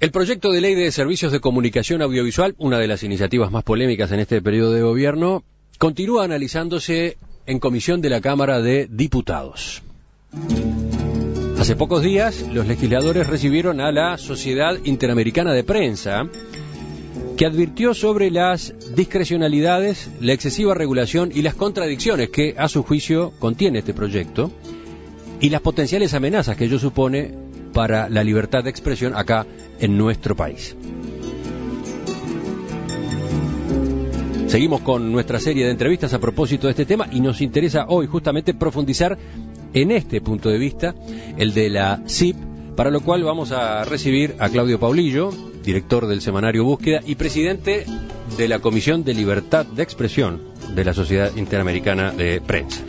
El proyecto de ley de servicios de comunicación audiovisual, una de las iniciativas más polémicas en este periodo de gobierno, continúa analizándose en comisión de la Cámara de Diputados. Hace pocos días, los legisladores recibieron a la Sociedad Interamericana de Prensa, que advirtió sobre las discrecionalidades, la excesiva regulación y las contradicciones que, a su juicio, contiene este proyecto, y las potenciales amenazas que ello supone para la libertad de expresión acá en nuestro país. Seguimos con nuestra serie de entrevistas a propósito de este tema y nos interesa hoy justamente profundizar en este punto de vista, el de la CIP, para lo cual vamos a recibir a Claudio Paulillo, director del semanario Búsqueda y presidente de la Comisión de Libertad de Expresión de la Sociedad Interamericana de Prensa.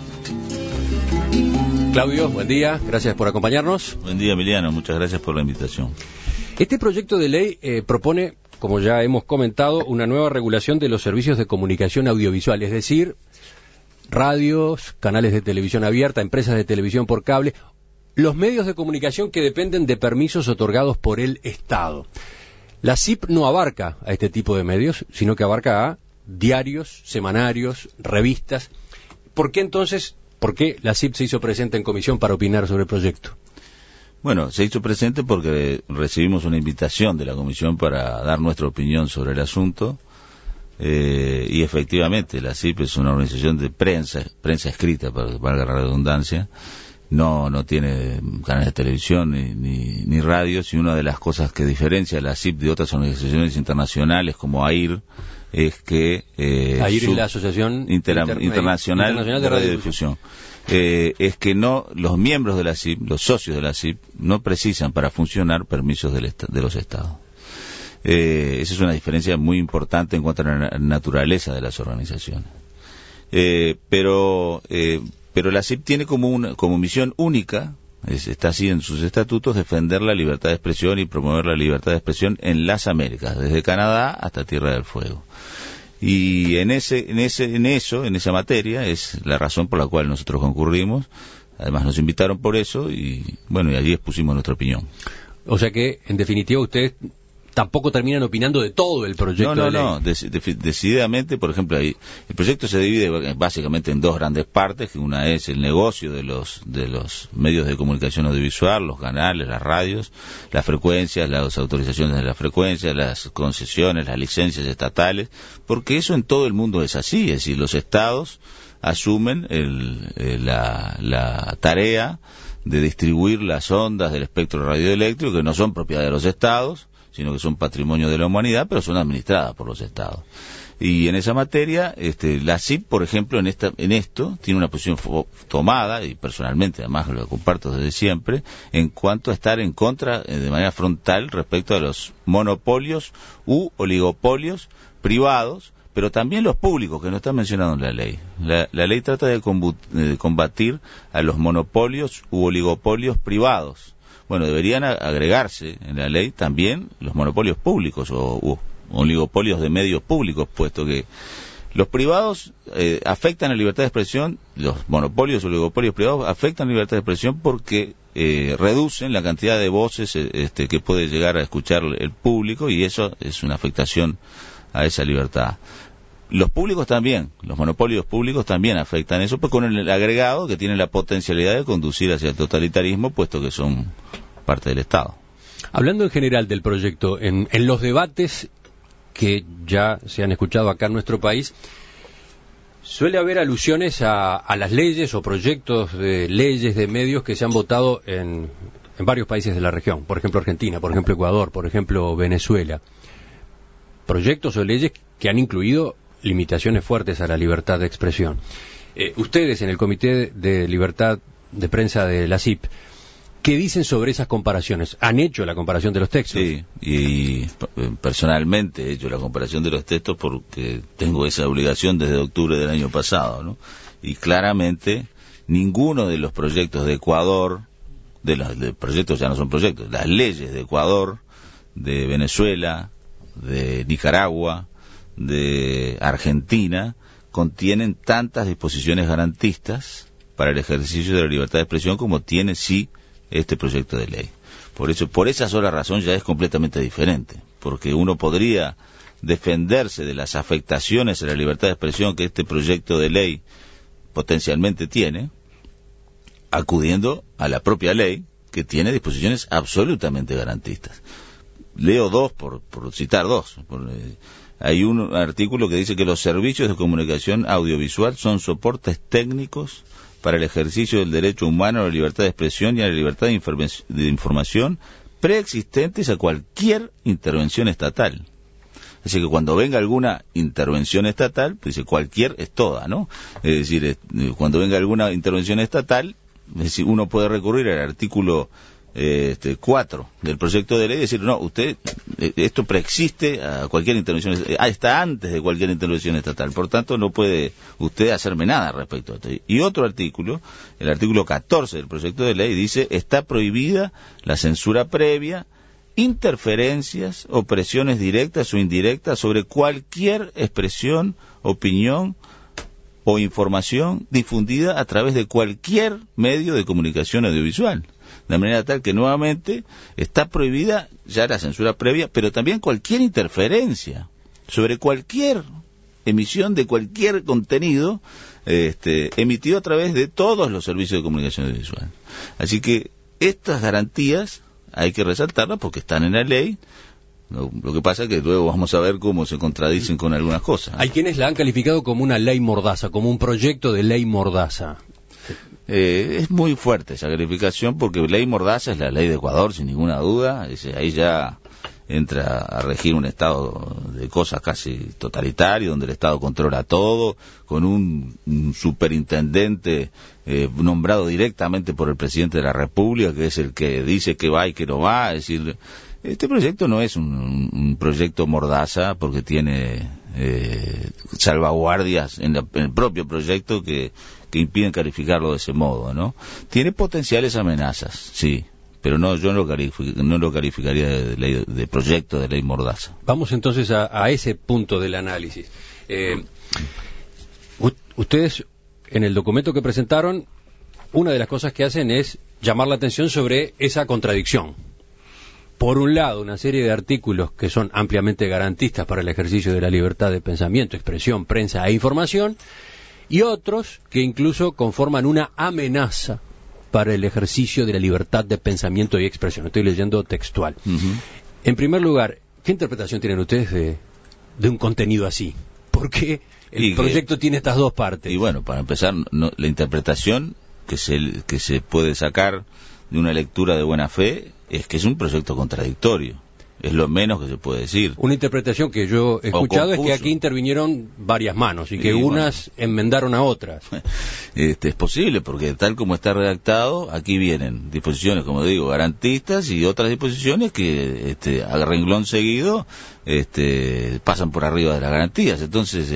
Claudio, buen día, gracias por acompañarnos. Buen día, Emiliano, muchas gracias por la invitación. Este proyecto de ley propone, como ya hemos comentado, una nueva regulación de los servicios de comunicación audiovisual, es decir, radios, canales de televisión abierta, empresas de televisión por cable, los medios de comunicación que dependen de permisos otorgados por el Estado. La CIP no abarca a este tipo de medios, sino que abarca a diarios, semanarios, revistas. ¿Por qué la CIP se hizo presente en comisión para opinar sobre el proyecto? Bueno, se hizo presente porque recibimos una invitación de la comisión para dar nuestra opinión sobre el asunto, y efectivamente la CIP es una organización de prensa escrita, para valga la redundancia. No tiene canales de televisión ni radios, y una de las cosas que diferencia a la CIP de otras organizaciones internacionales como AIR es que AIR es la Asociación Internacional de Radiodifusión, es que los miembros de la CIP, los socios de la CIP, no precisan para funcionar permisos de los estados. Esa es una diferencia muy importante en cuanto a la naturaleza de las organizaciones. Pero la CIP tiene como misión única, está así en sus estatutos, defender la libertad de expresión y promover la libertad de expresión en las Américas, desde Canadá hasta Tierra del Fuego. Y en esa materia es la razón por la cual nosotros concurrimos. Además nos invitaron por eso y allí expusimos nuestra opinión. O sea que, en definitiva, ustedes tampoco terminan opinando de todo el proyecto de ley. No, decididamente, por ejemplo, el proyecto se divide básicamente en dos grandes partes, que una es el negocio de los medios de comunicación audiovisual, los canales, las radios, las frecuencias, las autorizaciones de las frecuencias, las concesiones, las licencias estatales, porque eso en todo el mundo es así, es decir, los estados asumen la tarea de distribuir las ondas del espectro radioeléctrico, que no son propiedad de los estados, sino que son patrimonio de la humanidad, pero son administradas por los estados. Y en esa materia, la CIP, por ejemplo, en esto, tiene una posición tomada, y personalmente además lo comparto desde siempre, en cuanto a estar en contra, de manera frontal, respecto a los monopolios u oligopolios privados, pero también los públicos, que no están mencionados en la ley. La ley trata de combatir a los monopolios u oligopolios privados. Bueno, deberían agregarse en la ley también los monopolios públicos o oligopolios de medios públicos, puesto que los privados afectan la libertad de expresión, los monopolios o oligopolios privados afectan la libertad de expresión porque reducen la cantidad de voces que puede llegar a escuchar el público, y eso es una afectación a esa libertad. Los públicos también, los monopolios públicos también afectan eso, pues con el agregado que tiene la potencialidad de conducir hacia el totalitarismo, puesto que son parte del Estado. Hablando en general del proyecto, en los debates que ya se han escuchado acá en nuestro país, suele haber alusiones a las leyes o proyectos de leyes de medios que se han votado en varios países de la región, por ejemplo Argentina, por ejemplo Ecuador, por ejemplo Venezuela. Proyectos o leyes que han incluido limitaciones fuertes a la libertad de expresión. Ustedes en el Comité de Libertad de Prensa de la CIP, ¿qué dicen sobre esas comparaciones? ¿Han hecho la comparación de los textos? Sí, y personalmente he hecho la comparación de los textos porque tengo esa obligación desde octubre del año pasado, ¿no? Y claramente ninguno de los proyectos de Ecuador, de proyectos ya no son proyectos, las leyes de Ecuador, de Venezuela, de Nicaragua, de Argentina, contienen tantas disposiciones garantistas para el ejercicio de la libertad de expresión como tiene sí este proyecto de ley. Por esa sola razón ya es completamente diferente, porque uno podría defenderse de las afectaciones a la libertad de expresión que este proyecto de ley potencialmente tiene, acudiendo a la propia ley, que tiene disposiciones absolutamente garantistas. Leo dos, por citar dos. Hay un artículo que dice que los servicios de comunicación audiovisual son soportes técnicos para el ejercicio del derecho humano a la libertad de expresión y a la libertad de información preexistentes a cualquier intervención estatal. Así que cuando venga alguna intervención estatal, pues dice cualquier es toda, ¿no? Es decir, cuando venga alguna intervención estatal, es decir, uno puede recurrir al artículo 4 del proyecto de ley y decir, no, usted, esto preexiste a cualquier intervención, está antes de cualquier intervención estatal, por tanto no puede usted hacerme nada respecto a esto. Y otro artículo, el artículo 14 del proyecto de ley, dice, está prohibida la censura previa, interferencias o presiones directas o indirectas sobre cualquier expresión, opinión o información difundida a través de cualquier medio de comunicación audiovisual. De manera tal que nuevamente está prohibida ya la censura previa, pero también cualquier interferencia sobre cualquier emisión de cualquier contenido emitido a través de todos los servicios de comunicación audiovisual. Así que estas garantías hay que resaltarlas porque están en la ley. Lo que pasa es que luego vamos a ver cómo se contradicen con algunas cosas. Hay quienes la han calificado como una ley mordaza, como un proyecto de ley mordaza. Es muy fuerte esa calificación porque ley mordaza es la ley de Ecuador, sin ninguna duda. Ahí ya entra a regir un estado de cosas casi totalitario, donde el Estado controla todo, con un superintendente nombrado directamente por el presidente de la República, que es el que dice que va y que no va. Es decir, este proyecto no es un proyecto mordaza porque tiene salvaguardias en el propio proyecto que impiden calificarlo de ese modo, ¿no? Tiene potenciales amenazas, sí, pero no, yo no lo calificaría de proyecto de ley mordaza. Vamos entonces a ese punto del análisis. Ustedes, en el documento que presentaron, una de las cosas que hacen es llamar la atención sobre esa contradicción. Por un lado, una serie de artículos que son ampliamente garantistas para el ejercicio de la libertad de pensamiento, expresión, prensa e información, y otros que incluso conforman una amenaza para el ejercicio de la libertad de pensamiento y expresión. Estoy leyendo textual. Uh-huh. En primer lugar, ¿qué interpretación tienen ustedes de un contenido así? ¿Por qué el proyecto tiene estas dos partes? Y bueno, para empezar, la interpretación que se puede sacar de una lectura de buena fe es que es un proyecto contradictorio. Es lo menos que se puede decir. Una interpretación que yo he escuchado es que aquí intervinieron varias manos y que unas enmendaron a otras. Es posible, porque tal como está redactado, aquí vienen disposiciones, como digo, garantistas y otras disposiciones que a renglón seguido pasan por arriba de las garantías. Entonces,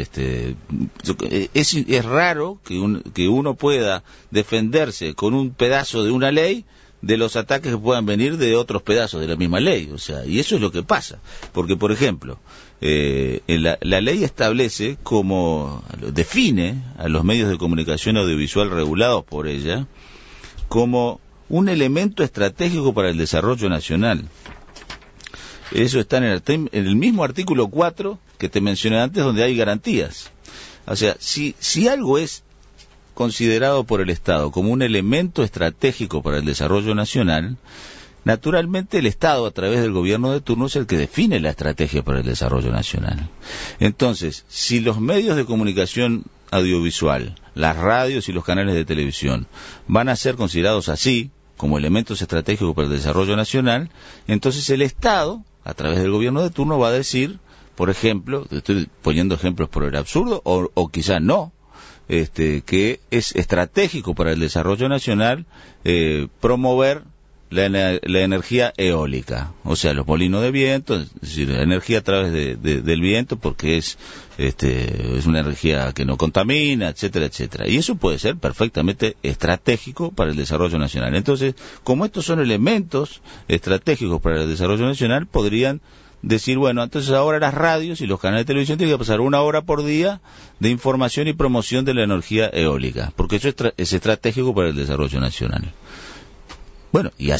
es raro que uno pueda defenderse con un pedazo de una ley de los ataques que puedan venir de otros pedazos de la misma ley, o sea, y eso es lo que pasa, porque por ejemplo, la ley establece define a los medios de comunicación audiovisual regulados por ella como un elemento estratégico para el desarrollo nacional. Eso está en el mismo artículo 4 que te mencioné antes, donde hay garantías. O sea, si algo es considerado por el Estado como un elemento estratégico para el desarrollo nacional, naturalmente el Estado, a través del gobierno de turno, es el que define la estrategia para el desarrollo nacional. Entonces, si los medios de comunicación audiovisual, las radios y los canales de televisión van a ser considerados así, como elementos estratégicos para el desarrollo nacional, entonces el Estado, a través del gobierno de turno, va a decir, por ejemplo, estoy poniendo ejemplos por el absurdo, o quizá no, que es estratégico para el desarrollo nacional promover la energía eólica, o sea, los molinos de viento, es decir, la energía a través del viento, porque es una energía que no contamina, etcétera, etcétera. Y eso puede ser perfectamente estratégico para el desarrollo nacional. Entonces, como estos son elementos estratégicos para el desarrollo nacional, podrían decir, bueno, entonces ahora las radios y los canales de televisión tienen que pasar 1 hora por día de información y promoción de la energía eólica, porque eso es estratégico para el desarrollo nacional. Bueno, y así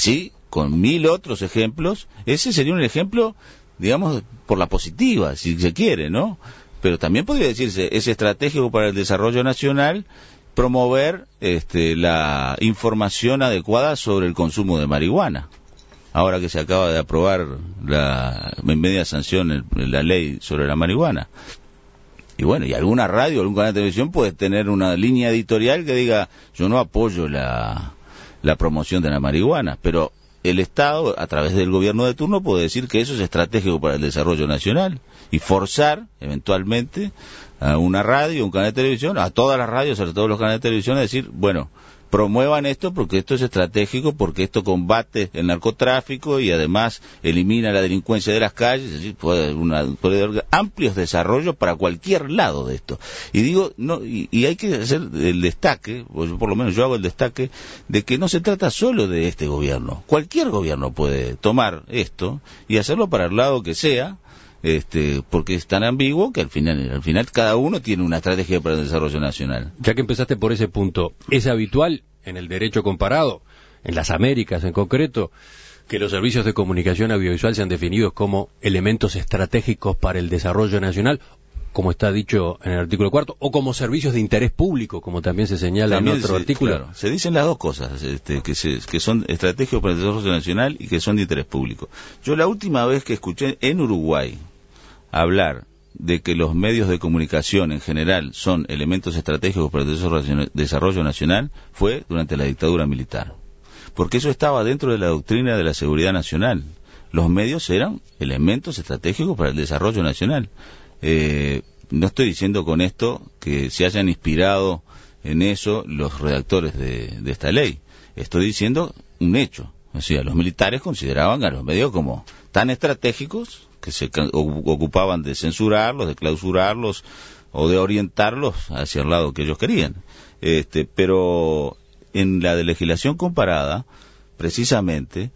con 1000 otros ejemplos, ese sería un ejemplo, digamos, por la positiva, si se quiere, ¿no? Pero también podría decirse, es estratégico para el desarrollo nacional promover la información adecuada sobre el consumo de marihuana. Ahora que se acaba de aprobar en media sanción la ley sobre la marihuana. Y bueno, y alguna radio, algún canal de televisión puede tener una línea editorial que diga, yo no apoyo la promoción de la marihuana, pero el Estado, a través del gobierno de turno, puede decir que eso es estratégico para el desarrollo nacional y forzar, eventualmente, a una radio, un canal de televisión, a todas las radios, a todos los canales de televisión, a decir, bueno, promuevan esto porque esto es estratégico, porque esto combate el narcotráfico y además elimina la delincuencia de las calles, es decir, puede haber amplios desarrollos para cualquier lado de esto. Y digo, no, y hay que hacer el destaque, o por lo menos yo hago el destaque, de que no se trata solo de este gobierno. Cualquier gobierno puede tomar esto y hacerlo para el lado que sea, porque es tan ambiguo que al final cada uno tiene una estrategia para el desarrollo nacional. Ya que empezaste por ese punto, ¿es habitual en el derecho comparado, en las Américas en concreto, que los servicios de comunicación audiovisual sean definidos como elementos estratégicos para el desarrollo nacional, como está dicho en el artículo 4, o como servicios de interés público, como también se señala en otro artículo? Claro, se dicen las dos cosas, que son estratégicos para el desarrollo nacional y que son de interés público. Yo la última vez que escuché en Uruguay hablar de que los medios de comunicación en general son elementos estratégicos para el desarrollo nacional fue durante la dictadura militar, porque eso estaba dentro de la doctrina de la seguridad nacional. Los medios eran elementos estratégicos para el desarrollo nacional. No estoy diciendo con esto que se hayan inspirado en eso los redactores de esta ley, estoy diciendo un hecho. O sea, los militares consideraban a los medios como tan estratégicos que se ocupaban de censurarlos, de clausurarlos o de orientarlos hacia el lado que ellos querían. Pero en la de legislación comparada, precisamente,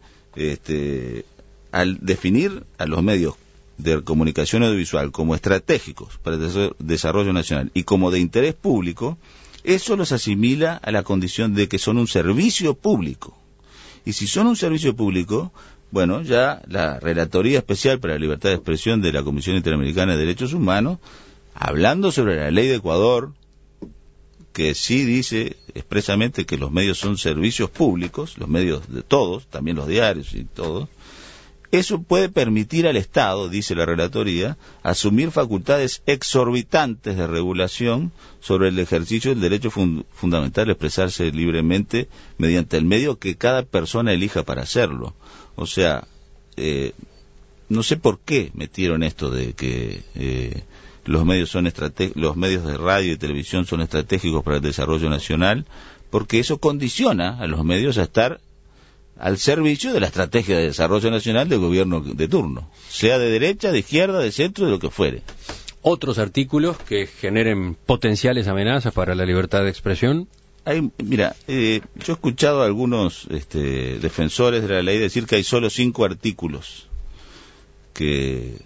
al definir a los medios de comunicación audiovisual como estratégicos para el desarrollo nacional y como de interés público, eso los asimila a la condición de que son un servicio público. Y si son un servicio público, bueno, ya la Relatoría Especial para la Libertad de Expresión de la Comisión Interamericana de Derechos Humanos, hablando sobre la ley de Ecuador, que sí dice expresamente que los medios son servicios públicos, los medios de todos, también los diarios y todos, eso puede permitir al Estado, dice la Relatoría, asumir facultades exorbitantes de regulación sobre el ejercicio del derecho fundamental a expresarse libremente mediante el medio que cada persona elija para hacerlo. O sea, no sé por qué metieron esto de que los medios de radio y televisión son estratégicos para el desarrollo nacional, porque eso condiciona a los medios a estar al servicio de la estrategia de desarrollo nacional del gobierno de turno, sea de derecha, de izquierda, de centro, de lo que fuere. ¿Otros artículos que generen potenciales amenazas para la libertad de expresión? Mira, yo he escuchado a algunos defensores de la ley decir que hay solo 5 artículos que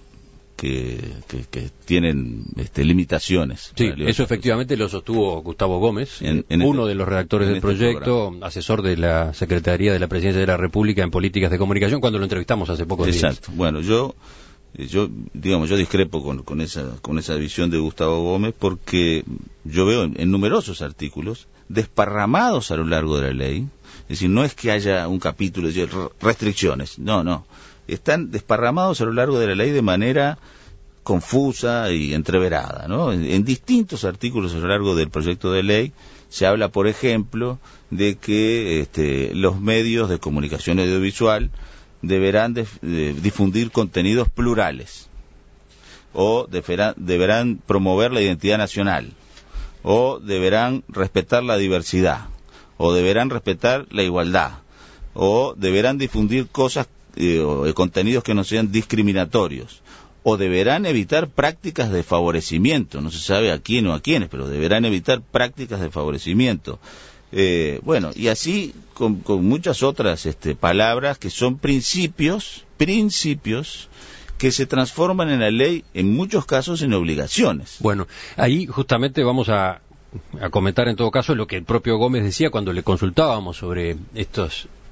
tienen limitaciones. Sí, eso efectivamente lo sostuvo Gustavo Gómez, uno de los redactores del proyecto, asesor de la Secretaría de la Presidencia de la República en Políticas de Comunicación, cuando lo entrevistamos hace pocos días. Exacto. Bueno, yo discrepo con esa visión de Gustavo Gómez, porque yo veo en numerosos artículos desparramados a lo largo de la ley, es decir, no es que haya un capítulo de restricciones, no. Están desparramados a lo largo de la ley de manera confusa y entreverada, ¿no? En distintos artículos a lo largo del proyecto de ley se habla, por ejemplo, de que los medios de comunicación audiovisual deberán difundir contenidos plurales, o deberán promover la identidad nacional, o deberán respetar la diversidad, o deberán respetar la igualdad, o deberán difundir contenidos que no sean discriminatorios, o deberán evitar prácticas de favorecimiento, no se sabe a quién o a quiénes, pero deberán evitar prácticas de favorecimiento. Bueno, y así con muchas otras palabras que son principios que se transforman en la ley, en muchos casos en obligaciones. Bueno, ahí justamente vamos a comentar en todo caso lo que el propio Gómez decía cuando le consultábamos sobre estos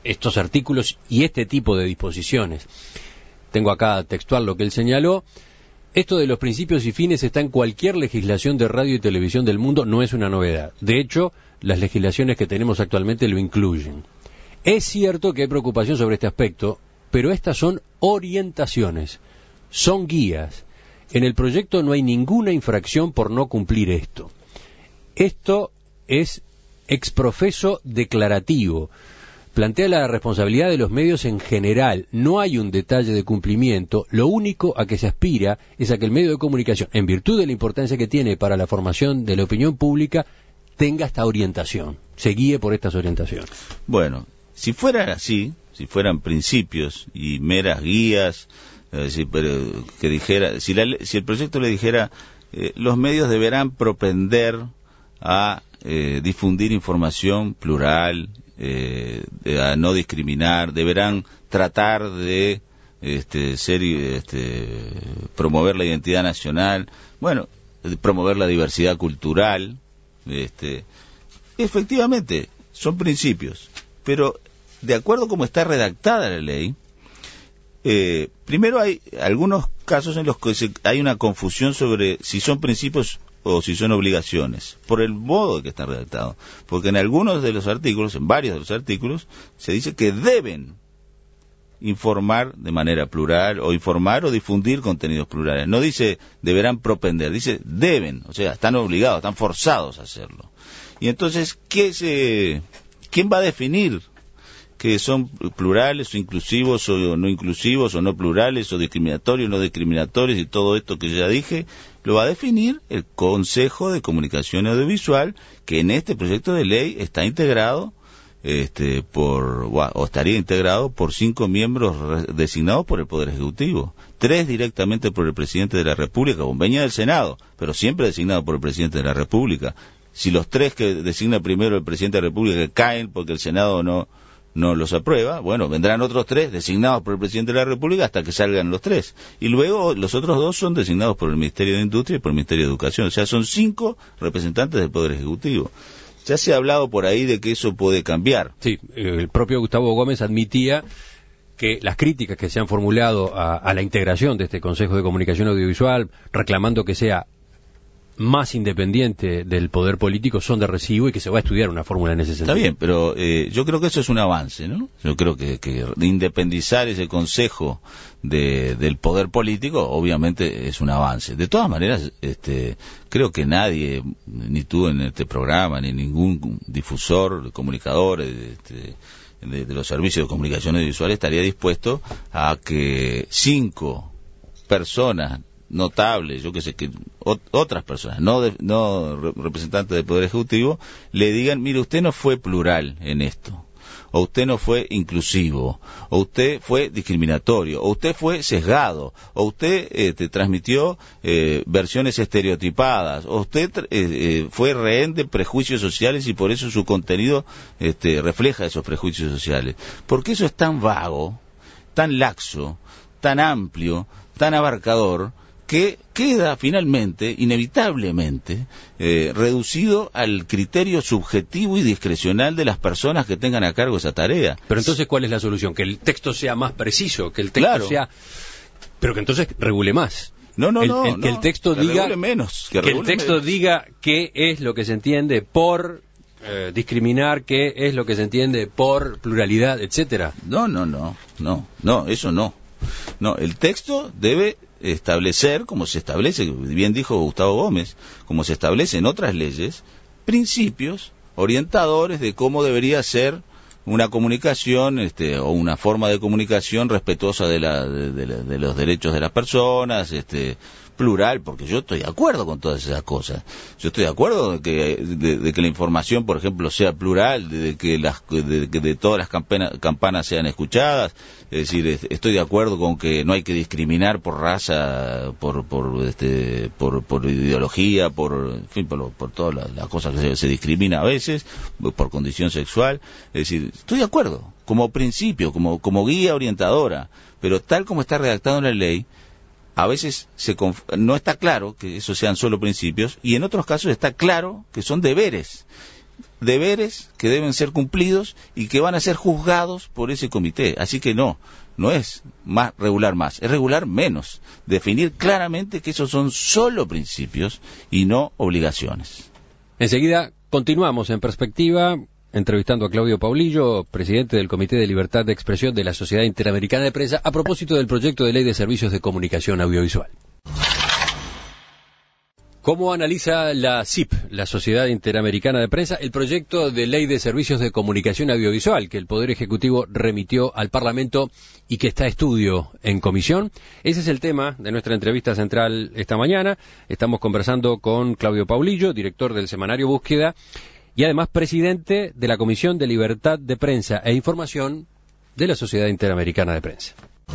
estos artículos y este tipo de disposiciones. Tengo acá textual lo que él señaló. Esto de los principios y fines está en cualquier legislación de radio y televisión del mundo, no es una novedad. De hecho, las legislaciones que tenemos actualmente lo incluyen. Es cierto que hay preocupación sobre este aspecto, pero estas son orientaciones, son guías. En el proyecto no hay ninguna infracción por no cumplir esto. Esto es exprofeso declarativo. Plantea la responsabilidad de los medios en general. No hay un detalle de cumplimiento. Lo único a que se aspira es a que el medio de comunicación, en virtud de la importancia que tiene para la formación de la opinión pública, tenga esta orientación, se guíe por estas orientaciones. Bueno, si fuera así, si fueran principios y meras guías, pero que dijera, si el proyecto le dijera, los medios deberán propender a difundir información plural, a no discriminar, deberán tratar de promover la identidad nacional, bueno, promover la diversidad cultural, efectivamente son principios, pero de acuerdo como está redactada la ley, primero hay algunos casos en los que hay una confusión sobre si son principios o si son obligaciones, por el modo que está redactado, porque en algunos de los artículos, en varios de los artículos, se dice que deben informar de manera plural, o informar o difundir contenidos plurales. No dice deberán propender, dice deben, o sea, están obligados, están forzados a hacerlo. Y entonces, ¿quién va a definir que son plurales o inclusivos o no inclusivos o no plurales o discriminatorios o no discriminatorios y todo esto que ya dije? Lo va a definir el Consejo de Comunicación Audiovisual, que en este proyecto de ley está integrado estaría integrado por 5 miembros designados por el Poder Ejecutivo, 3 directamente por el Presidente de la República, con veña del Senado, pero siempre designado por el Presidente de la República. Si los 3 que designa primero el Presidente de la República caen porque el Senado no los aprueba, bueno, vendrán otros 3 designados por el Presidente de la República hasta que salgan los 3. Y luego los otros 2 son designados por el Ministerio de Industria y por el Ministerio de Educación. O sea, son 5 representantes del Poder Ejecutivo. Ya se ha hablado por ahí de que eso puede cambiar. Sí, el propio Gustavo Gómez admitía que las críticas que se han formulado a la integración de este Consejo de Comunicación Audiovisual, reclamando que sea más independiente del poder político, son de recibo y que se va a estudiar una fórmula en ese sentido. Está bien, pero yo creo que eso es un avance, ¿no? Yo creo que de independizar ese consejo del poder político, obviamente es un avance. De todas maneras, creo que nadie, ni tú en este programa, ni ningún difusor, comunicador, de los servicios de comunicación audiovisual estaría dispuesto a que 5 personas notables, yo que sé, que otras personas, no representantes del Poder Ejecutivo, le digan, mire, usted no fue plural en esto, o usted no fue inclusivo, o usted fue discriminatorio, o usted fue sesgado, o usted transmitió versiones estereotipadas, o usted fue rehén de prejuicios sociales y por eso su contenido refleja esos prejuicios sociales. Porque eso es tan vago, tan laxo, tan amplio, tan abarcador, que queda finalmente, inevitablemente, reducido al criterio subjetivo y discrecional de las personas que tengan a cargo esa tarea. Pero entonces, ¿cuál es la solución? Que el texto sea más preciso, que el texto sea... Pero que entonces regule más. Que el texto diga... menos. Que el texto diga qué es lo que se entiende por... discriminar, qué es lo que se entiende por pluralidad, etcétera. No, eso no. No, el texto debe establecer, como se establece, bien dijo Gustavo Gómez, como se establece en otras leyes, principios orientadores de cómo debería ser una comunicación o una forma de comunicación respetuosa de los derechos de las personas, plural, porque yo estoy de acuerdo con todas esas cosas. Yo estoy de acuerdo de que la información, por ejemplo, sea plural, de que todas las campanas sean escuchadas. Es decir, estoy de acuerdo con que no hay que discriminar por raza, por ideología, por todas las cosas que se discrimina a veces, por condición sexual. Es decir, estoy de acuerdo, como principio, como guía orientadora, pero tal como está redactado en la ley, a veces no está claro que esos sean solo principios y en otros casos está claro que son deberes. deberes que deben ser cumplidos y que van a ser juzgados por ese comité. Así que no es más, es regular menos. Definir claramente que esos son solo principios y no obligaciones. Enseguida continuamos en Perspectiva, entrevistando a Claudio Paulillo, presidente del Comité de Libertad de Expresión de la Sociedad Interamericana de Prensa, a propósito del proyecto de ley de servicios de comunicación audiovisual. ¿Cómo analiza la SIP, la Sociedad Interamericana de Prensa, el proyecto de ley de servicios de comunicación audiovisual que el Poder Ejecutivo remitió al Parlamento y que está a estudio en comisión? Ese es el tema de nuestra entrevista central esta mañana. Estamos conversando con Claudio Paulillo, director del semanario Búsqueda, y además presidente de la Comisión de Libertad de Prensa e Información de la Sociedad Interamericana de Prensa.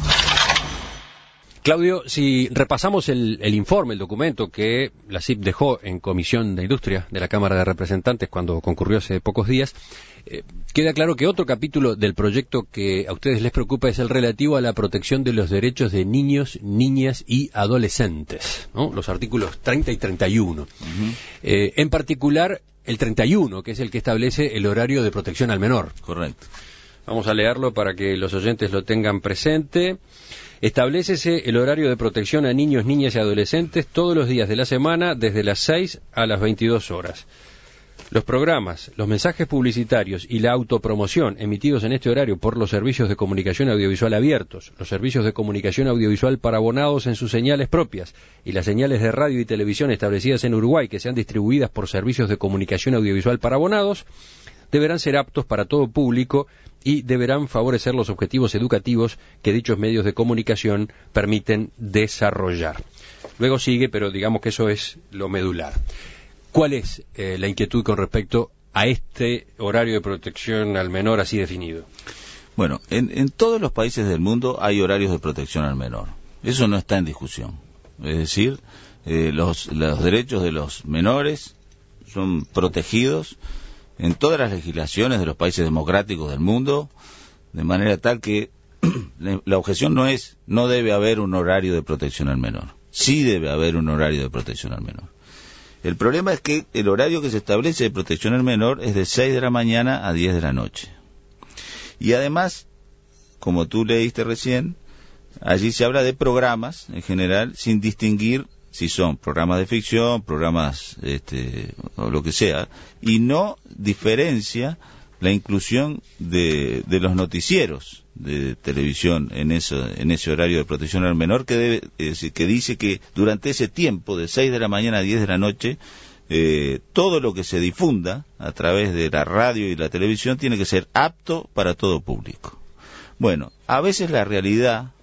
Claudio, si repasamos el informe, el documento que la SIP dejó en Comisión de Industria de la Cámara de Representantes cuando concurrió hace pocos días, queda claro que otro capítulo del proyecto que a ustedes les preocupa es el relativo a la protección de los derechos de niños, niñas y adolescentes, ¿no? Los artículos 30 y 31. En particular, el 31, que es el que establece el horario de protección al menor. Correcto. Vamos a leerlo para que los oyentes lo tengan presente. Establécese el horario de protección a niños, niñas y adolescentes todos los días de la semana desde las 6 a las 22 horas. Los programas, los mensajes publicitarios y la autopromoción emitidos en este horario por los servicios de comunicación audiovisual abiertos, los servicios de comunicación audiovisual para abonados en sus señales propias y las señales de radio y televisión establecidas en Uruguay que sean distribuidas por servicios de comunicación audiovisual para abonados, deberán ser aptos para todo público y deberán favorecer los objetivos educativos que dichos medios de comunicación permiten desarrollar. Luego sigue, pero digamos que eso es lo medular. ¿Cuál es la inquietud con respecto a este horario de protección al menor así definido? Bueno, en todos los países del mundo hay horarios de protección al menor. Eso no está en discusión. Es decir, los derechos de los menores son protegidos en todas las legislaciones de los países democráticos del mundo, de manera tal que la objeción no debe haber un horario de protección al menor. Sí debe haber un horario de protección al menor. El problema es que el horario que se establece de protección al menor es de 6 de la mañana a 10 de la noche. Y además, como tú leíste recién, allí se habla de programas en general sin distinguir si son programas de ficción, programas o lo que sea, y no diferencia la inclusión de los noticieros de televisión en ese horario de protección al menor que dice que durante ese tiempo de 6 de la mañana a 10 de la noche todo lo que se difunda a través de la radio y la televisión tiene que ser apto para todo público. Bueno, a veces la realidad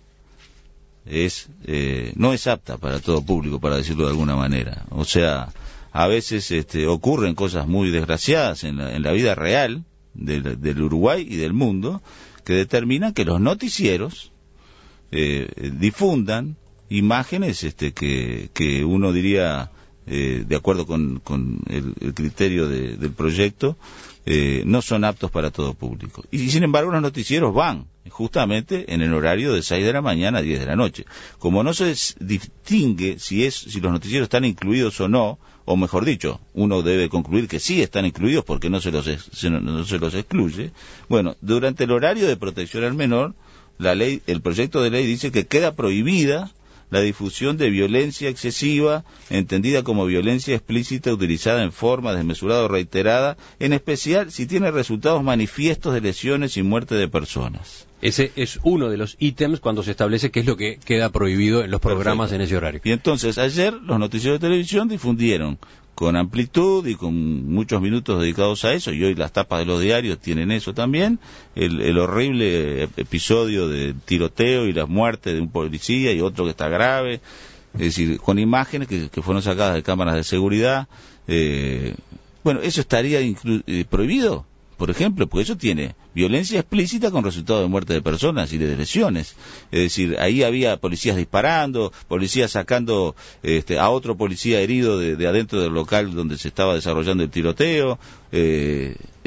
no es apta para todo público, para decirlo de alguna manera. O sea, a veces ocurren cosas muy desgraciadas en la vida real del Uruguay y del mundo que determinan que los noticieros difundan imágenes que uno diría, de acuerdo con el criterio del proyecto, no son aptos para todo público. Y sin embargo los noticieros van justamente en el horario de 6 de la mañana a 10 de la noche. Como no se distingue si los noticieros están incluidos o no, o mejor dicho, uno debe concluir que sí están incluidos porque no se los excluye. Bueno, durante el horario de protección al menor, el proyecto de ley dice que queda prohibida la difusión de violencia excesiva, entendida como violencia explícita utilizada en forma desmesurada o reiterada, en especial si tiene resultados manifiestos de lesiones y muerte de personas. Ese es uno de los ítems cuando se establece qué es lo que queda prohibido en los programas. Perfecto. En ese horario. Y entonces ayer los noticieros de televisión difundieron con amplitud y con muchos minutos dedicados a eso, y hoy las tapas de los diarios tienen eso también, el horrible episodio de tiroteo y la muerte de un policía y otro que está grave, es decir, con imágenes que fueron sacadas de cámaras de seguridad. Bueno, eso estaría prohibido, por ejemplo, porque eso tiene violencia explícita con resultado de muerte de personas y de lesiones. Es decir, ahí había policías disparando, policías sacando a otro policía herido de adentro del local donde se estaba desarrollando el tiroteo. Es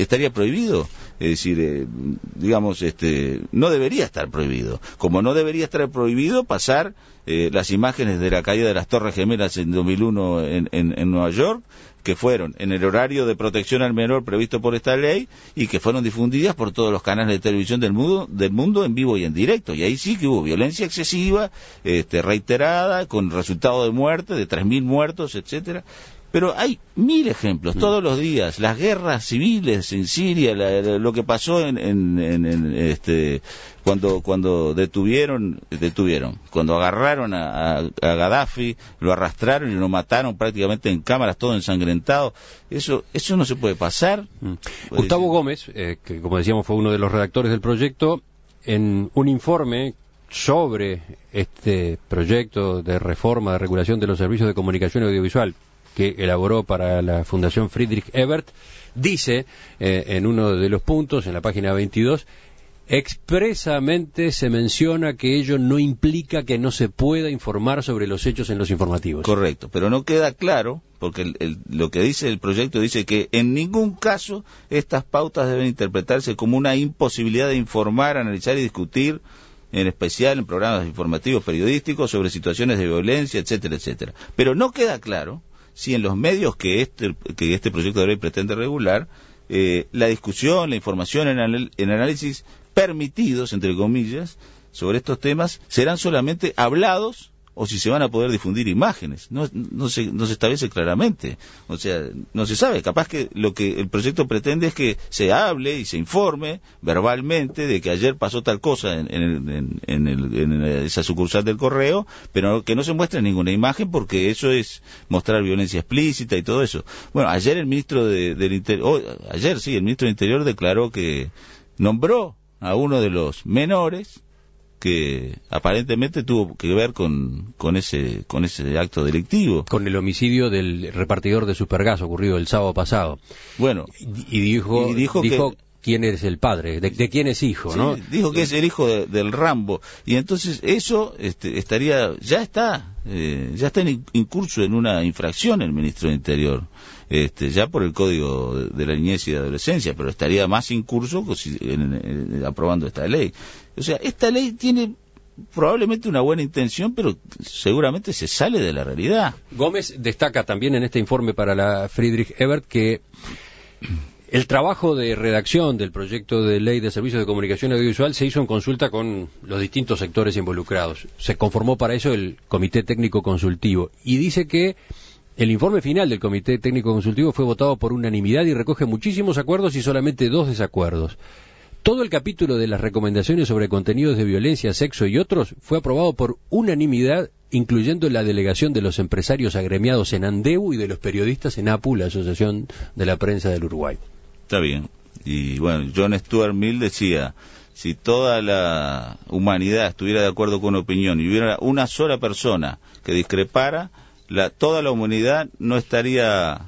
estaría prohibido. Es decir, digamos, no debería estar prohibido. Como no debería estar prohibido pasar las imágenes de la caída de las Torres Gemelas en 2001 en Nueva York, que fueron en el horario de protección al menor previsto por esta ley y que fueron difundidas por todos los canales de televisión del mundo en vivo y en directo. Y ahí sí que hubo violencia excesiva, reiterada, con resultado de muerte, de 3.000 muertos, etcétera. Pero hay 1.000 ejemplos todos los días. Las guerras civiles en Siria, lo que pasó cuando detuvieron, cuando agarraron a Gaddafi, lo arrastraron y lo mataron prácticamente en cámaras, todo ensangrentado. Eso no se puede pasar. Gustavo Gómez, que como decíamos fue uno de los redactores del proyecto, en un informe sobre este proyecto de reforma de regulación de los servicios de comunicación audiovisual que elaboró para la Fundación Friedrich Ebert, dice en uno de los puntos, en la página 22, expresamente se menciona que ello no implica que no se pueda informar sobre los hechos en los informativos. Correcto, pero no queda claro, porque lo que dice el proyecto dice que en ningún caso estas pautas deben interpretarse como una imposibilidad de informar, analizar y discutir, en especial en programas informativos periodísticos, sobre situaciones de violencia, etcétera, etcétera. Pero no queda claro si en los medios que este proyecto de ley pretende regular, la discusión, la información en análisis permitidos, entre comillas, sobre estos temas, serán solamente hablados o si se van a poder difundir imágenes. No se establece claramente. O sea, no se sabe. Capaz que lo que el proyecto pretende es que se hable y se informe verbalmente de que ayer pasó tal cosa en esa sucursal del correo, pero que no se muestre ninguna imagen porque eso es mostrar violencia explícita y todo eso. Bueno, ayer el ministro del Interior, el ministro del Interior declaró que nombró a uno de los menores que aparentemente tuvo que ver con ese acto delictivo. Con el homicidio del repartidor de Supergas ocurrido el sábado pasado. Bueno, y dijo que quién es el padre, de quién es hijo, sí, ¿no? Dijo que es el hijo del Rambo. Y entonces eso ya está incurso en una infracción el ministro del Interior. Ya por el Código de la Niñez y de Adolescencia, pero estaría más incurso aprobando esta ley. O sea, esta ley tiene probablemente una buena intención, pero seguramente se sale de la realidad. Gómez destaca también en este informe para la Friedrich Ebert que el trabajo de redacción del proyecto de ley de servicios de comunicación audiovisual se hizo en consulta con los distintos sectores involucrados. Se conformó para eso el Comité Técnico Consultivo y dice que el informe final del Comité Técnico Consultivo fue votado por unanimidad y recoge muchísimos acuerdos y solamente 2 desacuerdos. Todo el capítulo de las recomendaciones sobre contenidos de violencia, sexo y otros fue aprobado por unanimidad, incluyendo la delegación de los empresarios agremiados en ANDEU y de los periodistas en APU, la Asociación de la Prensa del Uruguay. Está bien. Y bueno, John Stuart Mill decía, si toda la humanidad estuviera de acuerdo con una opinión y hubiera una sola persona que discrepara, toda la humanidad no estaría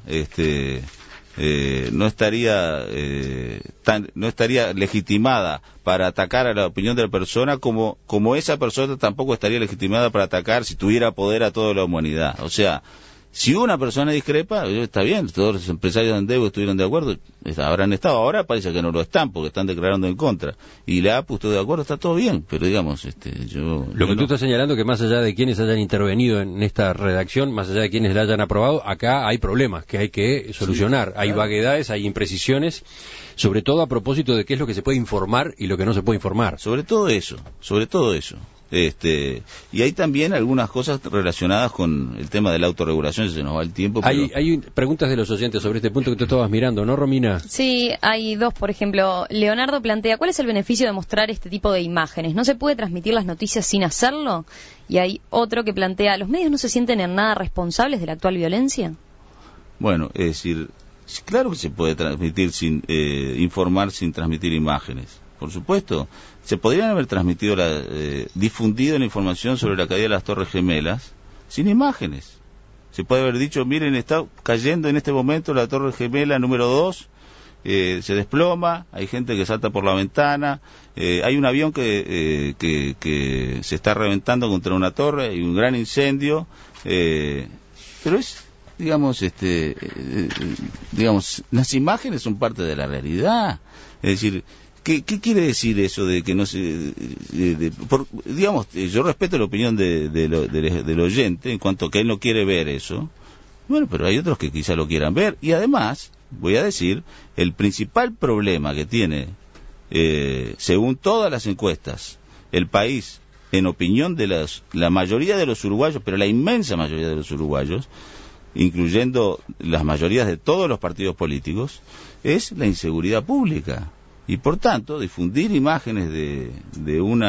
legitimada para atacar a la opinión de la persona como esa persona tampoco estaría legitimada para atacar si tuviera poder a toda la humanidad. O sea, si una persona discrepa, está bien, todos los empresarios de Andeu estuvieron de acuerdo, habrán estado, ahora parece que no lo están porque están declarando en contra, y la APU estuvo de acuerdo, está todo bien, pero digamos, Lo que tú estás señalando que más allá de quienes hayan intervenido en esta redacción, más allá de quienes la hayan aprobado, acá hay problemas que hay que solucionar, sí, hay vaguedades, hay imprecisiones, sobre todo a propósito de qué es lo que se puede informar y lo que no se puede informar. Sobre todo eso. Y hay también algunas cosas relacionadas con el tema de la autorregulación, se nos va el tiempo. Pero... Hay preguntas de los oyentes sobre este punto que tú estabas mirando, ¿no, Romina? Sí, hay 2, por ejemplo. Leonardo plantea, ¿cuál es el beneficio de mostrar este tipo de imágenes? ¿No se puede transmitir las noticias sin hacerlo? Y hay otro que plantea, ¿los medios no se sienten en nada responsables de la actual violencia? Bueno, es decir, claro que se puede transmitir informar sin transmitir imágenes. Por supuesto, se podrían haber transmitido difundido la información sobre la caída de las Torres Gemelas sin imágenes. Se puede haber dicho, miren, está cayendo en este momento la Torre Gemela número 2, se desploma, hay gente que salta por la ventana, hay un avión que se está reventando contra una torre, hay un gran incendio, pero es digamos, las imágenes son parte de la realidad. Es decir, ¿qué quiere decir eso de que no se... digamos, yo respeto la opinión del oyente en cuanto a que él no quiere ver eso. Bueno, pero hay otros que quizá lo quieran ver. Y además, voy a decir, el principal problema que tiene, según todas las encuestas, el país, en opinión de la mayoría de los uruguayos, pero la inmensa mayoría de los uruguayos, incluyendo las mayorías de todos los partidos políticos, es la inseguridad pública. Y por tanto, difundir imágenes de un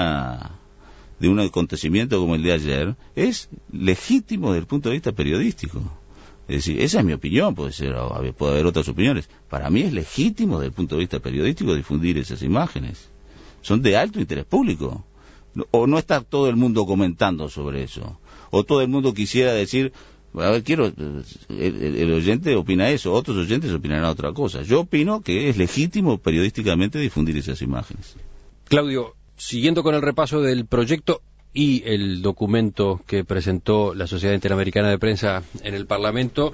acontecimiento como el de ayer es legítimo desde el punto de vista periodístico. Es decir, esa es mi opinión, puede haber otras opiniones. Para mí es legítimo desde el punto de vista periodístico difundir esas imágenes. Son de alto interés público. O no está todo el mundo comentando sobre eso. O todo el mundo quisiera decir, a ver, el oyente opina eso, otros oyentes opinarán otra cosa. Yo opino que es legítimo periodísticamente difundir esas imágenes. Claudio, siguiendo con el repaso del proyecto y el documento que presentó la Sociedad Interamericana de Prensa en el Parlamento,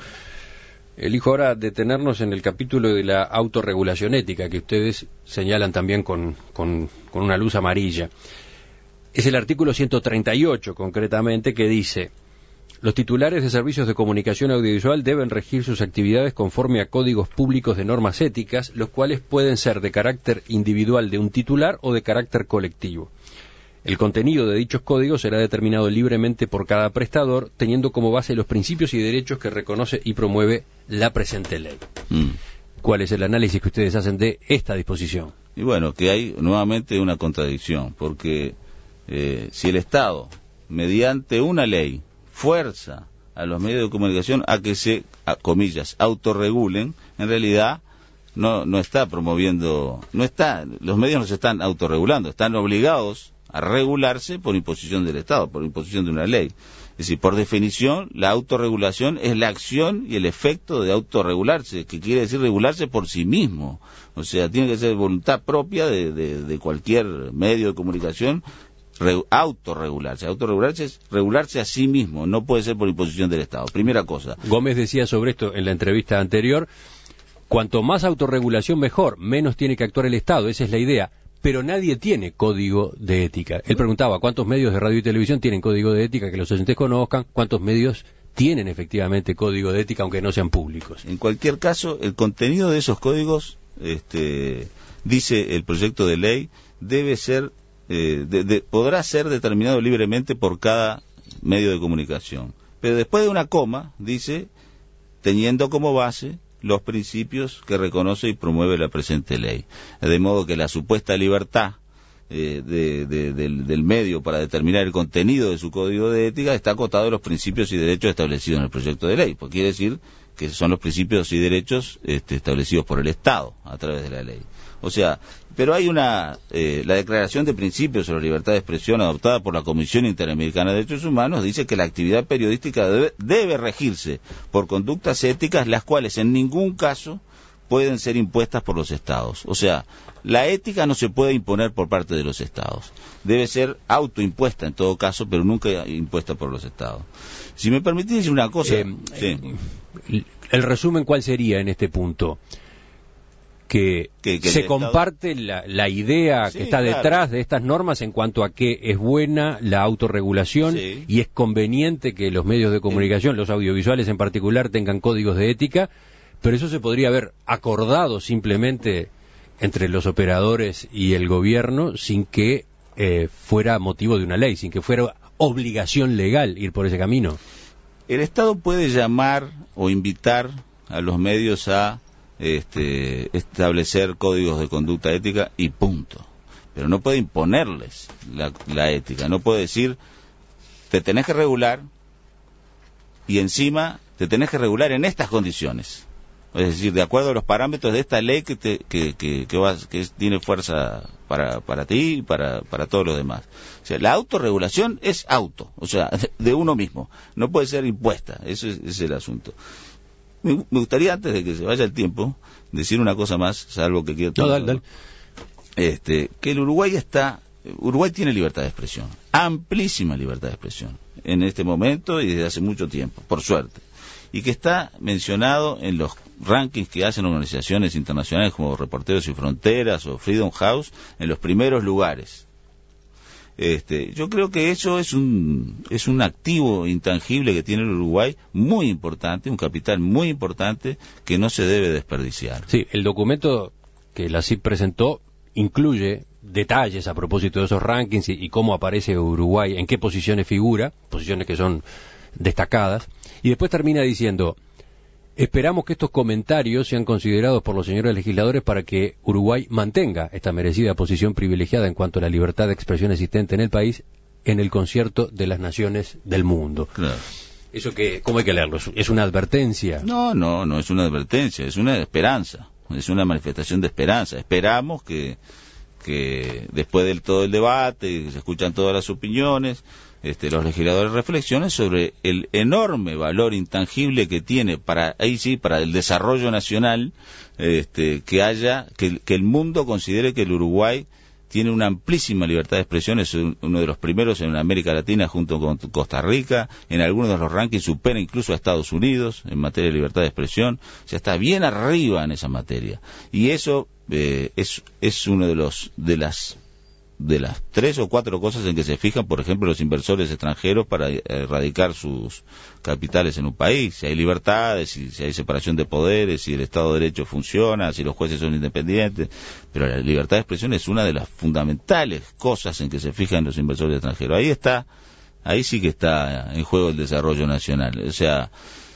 elijo ahora detenernos en el capítulo de la autorregulación ética, que ustedes señalan también con una luz amarilla. Es el artículo 138, concretamente, que dice: los titulares de servicios de comunicación audiovisual deben regir sus actividades conforme a códigos públicos de normas éticas, los cuales pueden ser de carácter individual de un titular o de carácter colectivo. El contenido de dichos códigos será determinado libremente por cada prestador, teniendo como base los principios y derechos que reconoce y promueve la presente ley. ¿Cuál es el análisis que ustedes hacen de esta disposición? Y bueno, que hay nuevamente una contradicción, porque si el Estado, mediante una ley, fuerza a los medios de comunicación a que se, comillas, autorregulen, en realidad no está promoviendo, los medios no se están autorregulando, están obligados a regularse por imposición del Estado, por imposición de una ley. Es decir, por definición, la autorregulación es la acción y el efecto de autorregularse, que quiere decir regularse por sí mismo. O sea, tiene que ser voluntad propia de cualquier medio de comunicación. Autorregularse es regularse a sí mismo, no puede ser por imposición del Estado. Primera cosa. Gómez decía sobre esto en la entrevista anterior: cuanto más autorregulación mejor, menos tiene que actuar el Estado, esa es la idea, pero nadie tiene código de ética. Él preguntaba cuántos medios de radio y televisión tienen código de ética que los oyentes conozcan, cuántos medios tienen efectivamente código de ética aunque no sean públicos. En cualquier caso, el contenido de esos códigos, dice el proyecto de ley, debe ser podrá ser determinado libremente por cada medio de comunicación. Pero después de una coma, dice, teniendo como base los principios que reconoce y promueve la presente ley. De modo que la supuesta libertad del medio para determinar el contenido de su código de ética está acotado a los principios y derechos establecidos en el proyecto de ley. Pues quiere decir que son los principios y derechos establecidos por el Estado a través de la ley. O sea, pero hay la Declaración de Principios sobre la Libertad de Expresión adoptada por la Comisión Interamericana de Derechos Humanos dice que la actividad periodística debe regirse por conductas éticas, las cuales en ningún caso pueden ser impuestas por los Estados. O sea, la ética no se puede imponer por parte de los Estados. Debe ser autoimpuesta en todo caso, pero nunca impuesta por los Estados. Si me permitís decir una cosa... sí. El resumen, ¿cuál sería en este punto? Que se comparte la idea que está detrás de estas normas en cuanto a que es buena la autorregulación y es conveniente que los medios de comunicación, los audiovisuales en particular, tengan códigos de ética, pero eso se podría haber acordado simplemente entre los operadores y el gobierno sin que fuera motivo de una ley, sin que fuera obligación legal ir por ese camino. El Estado puede llamar o invitar a los medios a establecer códigos de conducta ética y punto. Pero no puede imponerles la ética, no puede decir te tenés que regular y encima te tenés que regular en estas condiciones. Es decir, de acuerdo a los parámetros de esta ley que tiene fuerza para ti y para todos los demás. O sea, la autorregulación es o sea, de uno mismo, no puede ser impuesta, ese es el asunto. Me gustaría, antes de que se vaya el tiempo, decir una cosa más, salvo que quiero... dale. Que el Uruguay tiene libertad de expresión, amplísima libertad de expresión, en este momento y desde hace mucho tiempo, por suerte. y que está mencionado en los rankings que hacen organizaciones internacionales como Reporteros Sin Fronteras o Freedom House en los primeros lugares. Yo creo que eso es un activo intangible que tiene el Uruguay muy importante, un capital muy importante que no se debe desperdiciar. Sí, el documento que la CIP presentó incluye detalles a propósito de esos rankings y cómo aparece Uruguay, en qué posiciones figura, posiciones que son destacadas, y después termina diciendo: esperamos que estos comentarios sean considerados por los señores legisladores para que Uruguay mantenga esta merecida posición privilegiada en cuanto a la libertad de expresión existente en el país en el concierto de las naciones del mundo. Claro. ¿Eso qué? ¿Cómo hay que leerlo? ¿Es una advertencia? No es una advertencia, es una esperanza, es una manifestación de esperanza. Esperamos que después de todo el debate, que se escuchan todas las opiniones, los legisladores reflexionen sobre el enorme valor intangible que tiene para el desarrollo nacional, que el mundo considere que el Uruguay tiene una amplísima libertad de expresión, es uno de los primeros en América Latina junto con Costa Rica, en algunos de los rankings supera incluso a Estados Unidos en materia de libertad de expresión, o sea, está bien arriba en esa materia, y eso es uno de las 3 o 4 cosas en que se fijan, por ejemplo, los inversores extranjeros para radicar sus capitales en un país: si hay libertades, si hay separación de poderes, si el Estado de Derecho funciona, si los jueces son independientes. Pero la libertad de expresión es una de las fundamentales cosas en que se fijan los inversores extranjeros. Ahí sí que está en juego el desarrollo nacional. O sea,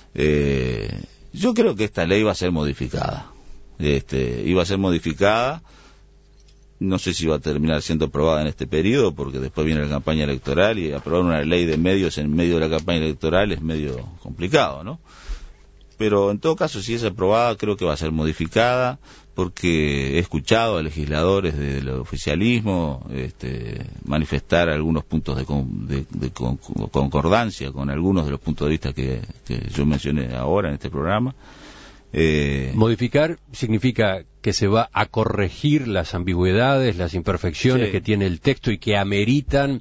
yo creo que esta ley va a ser modificada. Iba a ser modificada. No sé si va a terminar siendo aprobada en este periodo, porque después viene la campaña electoral y aprobar una ley de medios en medio de la campaña electoral es medio complicado, ¿no? Pero en todo caso, si es aprobada, creo que va a ser modificada, porque he escuchado a legisladores del oficialismo manifestar algunos puntos de concordancia con algunos de los puntos de vista que yo mencioné ahora en este programa. Modificar significa que se va a corregir las ambigüedades, las imperfecciones que tiene el texto y que ameritan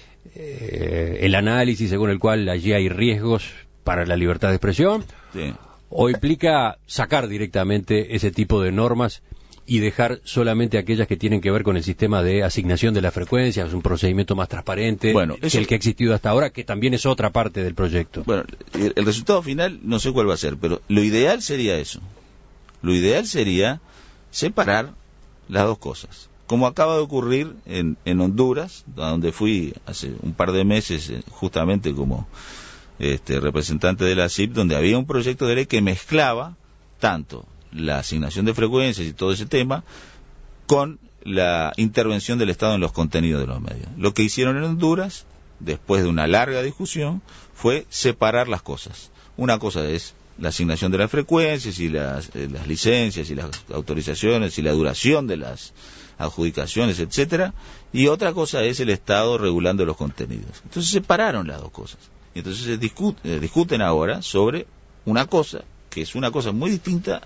el análisis según el cual allí hay riesgos para la libertad de expresión, o implica sacar directamente ese tipo de normas y dejar solamente aquellas que tienen que ver con el sistema de asignación de las frecuencias, un procedimiento más transparente que el que ha existido hasta ahora, que también es otra parte del proyecto. Bueno, el resultado final no sé cuál va a ser, pero lo ideal sería eso. Lo ideal sería separar las dos cosas, como acaba de ocurrir en Honduras, a donde fui hace un par de meses justamente como representante de la CIP, donde había un proyecto de ley que mezclaba tanto la asignación de frecuencias y todo ese tema con la intervención del Estado en los contenidos de los medios. Lo que hicieron en Honduras, después de una larga discusión, fue separar las cosas. Una cosa es la asignación de las frecuencias y las licencias y las autorizaciones y la duración de las adjudicaciones, etcétera, y otra cosa es el Estado regulando los contenidos. Entonces separaron las dos cosas. Y entonces se discuten ahora sobre una cosa que es una cosa muy distinta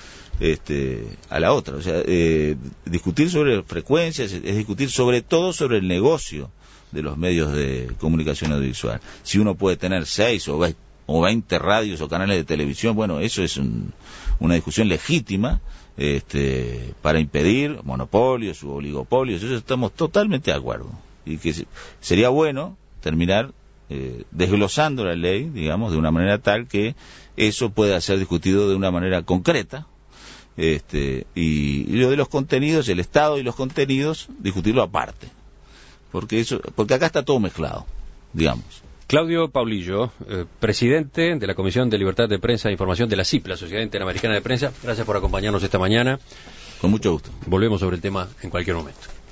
a la otra. O sea, discutir sobre frecuencias es discutir sobre todo sobre el negocio de los medios de comunicación audiovisual. Si uno puede tener 6 o 20 radios o canales de televisión, bueno, eso es una discusión legítima para impedir monopolios u oligopolios. Eso estamos totalmente de acuerdo. Y que sería bueno terminar desglosando la ley, digamos, de una manera tal que eso pueda ser discutido de una manera concreta. Y lo de los contenidos, el Estado y los contenidos, discutirlo aparte, porque acá está todo mezclado, digamos. Claudio Paulillo, presidente de la Comisión de Libertad de Prensa e Información de la CIP, la Sociedad Interamericana de Prensa, gracias por acompañarnos esta mañana. Con mucho gusto. Volvemos sobre el tema en cualquier momento.